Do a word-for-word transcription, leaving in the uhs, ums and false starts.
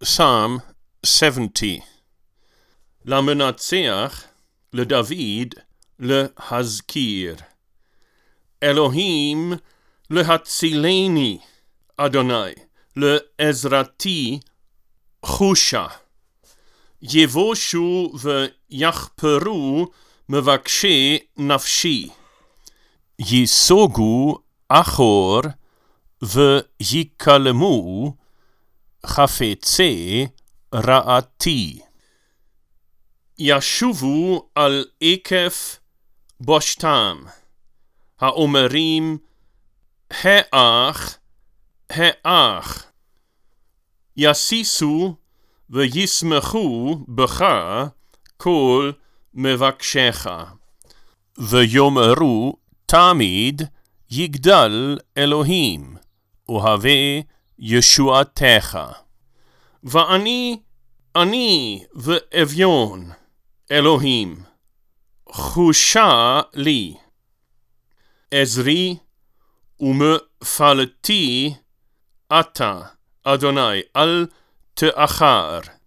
Psalm seventy. למנצח, לדוד, להזכיר. אלוהים להצילני, אדוני, לעזרתי חושה. יבושו ויחפרו מבקשי נפשי. ייסוגו אחור ויקלמו חפצי רעתי. ישובו על עקף בושתם, האומרים, האח, האח. יסיסו וישמחו בך כל מבקשך. ויאמרו תמיד יגדל אלוהים, אוהבי ישועתך. ואני, אני ואביון, אלוהים, חושה לי. עזרי ומפלתי אתה, אדוני, אל תאחר.